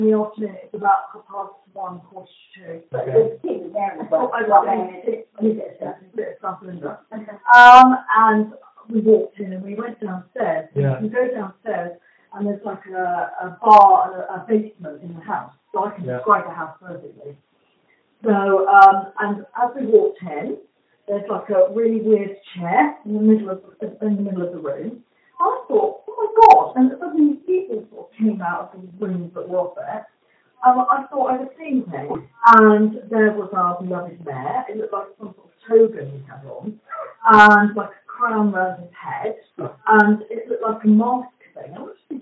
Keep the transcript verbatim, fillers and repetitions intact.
in the afternoon. It's about half past one, quarter to two. But Okay. there's people there as well. I got a bit of stuff in there. Um, and we walked in and we went downstairs. Yeah. We go downstairs and there's like a, a bar and a, a basement in the house. So I can Yeah. describe the house perfectly. So, um, and as we walked in, there's like a really weird chair in the middle of in the middle of the room. I thought, oh my God! And suddenly people sort of came out of the rooms that were there. Um, I thought I was seeing things, and there was our beloved mayor. It looked like some sort of toga he had on, and like a crown around his head, and it looked like a mask